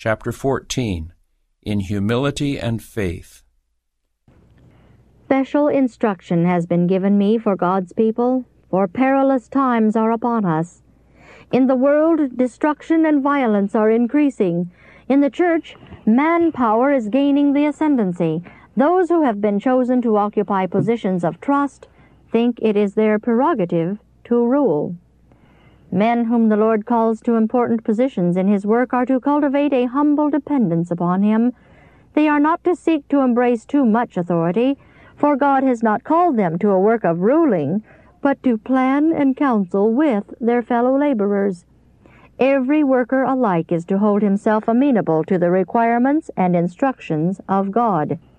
Chapter 14, In Humility and Faith. Special instruction has been given me for God's people, for perilous times are upon us. In the world, destruction and violence are increasing. In the church, manpower is gaining the ascendancy. Those who have been chosen to occupy positions of trust think it is their prerogative to rule. Men whom the Lord calls to important positions in His work are to cultivate a humble dependence upon Him. They are not to seek to embrace too much authority, for God has not called them to a work of ruling, but to plan and counsel with their fellow laborers. Every worker alike is to hold himself amenable to the requirements and instructions of God.